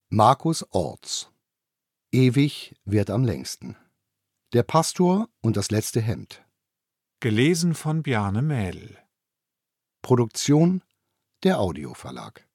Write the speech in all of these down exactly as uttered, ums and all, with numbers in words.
Markus Orts. Ewig währt am längsten. Der Pastor und das letzte Hemd. Gelesen von Bjarne Mädel. Produktion der Audioverlag.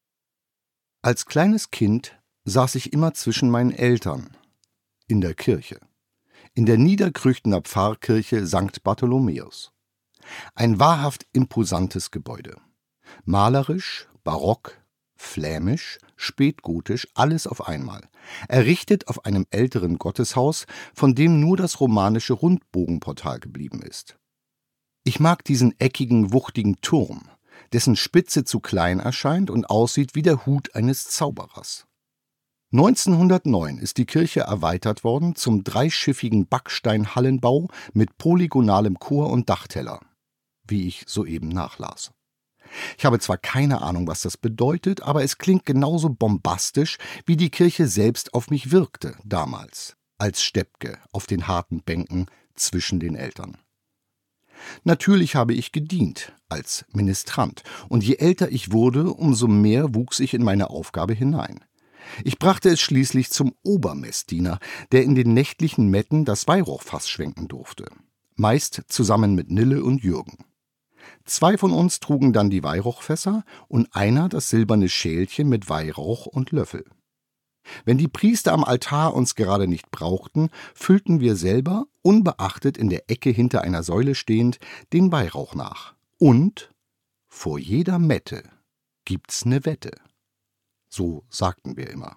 Als kleines Kind saß ich immer zwischen meinen Eltern in der Kirche, in der Niederkrüchtenner Pfarrkirche Sankt Bartholomäus. Ein wahrhaft imposantes Gebäude. Malerisch, barock, flämisch, spätgotisch, alles auf einmal. Errichtet auf einem älteren Gotteshaus, von dem nur das romanische Rundbogenportal geblieben ist. Ich mag diesen eckigen, wuchtigen Turm, dessen Spitze zu klein erscheint und aussieht wie der Hut eines Zauberers. neunzehnhundertneun ist die Kirche erweitert worden zum dreischiffigen Backsteinhallenbau mit polygonalem Chor und Dachteller, wie ich soeben nachlas. Ich habe zwar keine Ahnung, was das bedeutet, aber es klingt genauso bombastisch, wie die Kirche selbst auf mich wirkte damals, als Steppke auf den harten Bänken zwischen den Eltern. Natürlich habe ich gedient, als Ministrant, und je älter ich wurde, umso mehr wuchs ich in meine Aufgabe hinein. Ich brachte es schließlich zum Obermessdiener, der in den nächtlichen Metten das Weihrauchfass schwenken durfte, meist zusammen mit Nille und Jürgen. Zwei von uns trugen dann die Weihrauchfässer und einer das silberne Schälchen mit Weihrauch und Löffel. Wenn die Priester am Altar uns gerade nicht brauchten, füllten wir selber, unbeachtet in der Ecke hinter einer Säule stehend, den Weihrauch nach. Und vor jeder Mette gibt's ne Wette. So sagten wir immer.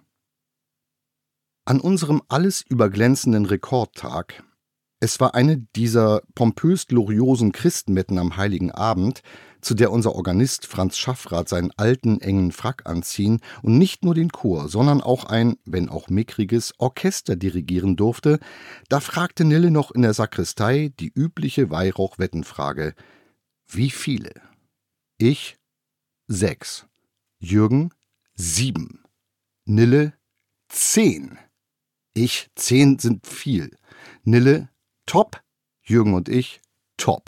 An unserem alles überglänzenden Rekordtag, es war eine dieser pompös-gloriosen Christenmetten am Heiligen Abend, zu der unser Organist Franz Schaffrath seinen alten, engen Frack anziehen und nicht nur den Chor, sondern auch ein, wenn auch mickriges, Orchester dirigieren durfte, da fragte Nille noch in der Sakristei die übliche Weihrauchwettenfrage: Wie viele? Ich: sechs. Jürgen: sieben. Nille: zehn. Ich: zehn sind viel. Nille: top. Jürgen und ich: top.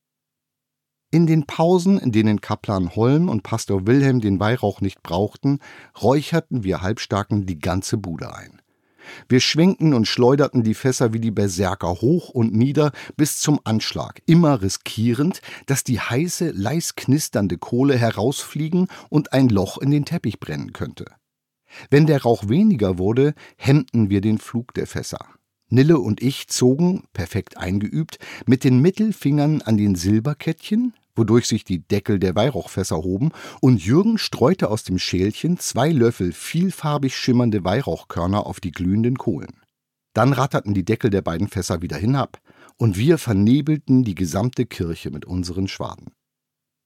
In den Pausen, in denen Kaplan Holm und Pastor Wilhelm den Weihrauch nicht brauchten, räucherten wir Halbstarken die ganze Bude ein. Wir schwenkten und schleuderten die Fässer wie die Berserker hoch und nieder bis zum Anschlag, immer riskierend, dass die heiße, leis knisternde Kohle herausfliegen und ein Loch in den Teppich brennen könnte. Wenn der Rauch weniger wurde, hemmten wir den Flug der Fässer. Nille und ich zogen, perfekt eingeübt, mit den Mittelfingern an den Silberkettchen, wodurch sich die Deckel der Weihrauchfässer hoben, und Jürgen streute aus dem Schälchen zwei Löffel vielfarbig schimmernde Weihrauchkörner auf die glühenden Kohlen. Dann ratterten die Deckel der beiden Fässer wieder hinab, und wir vernebelten die gesamte Kirche mit unseren Schwaden.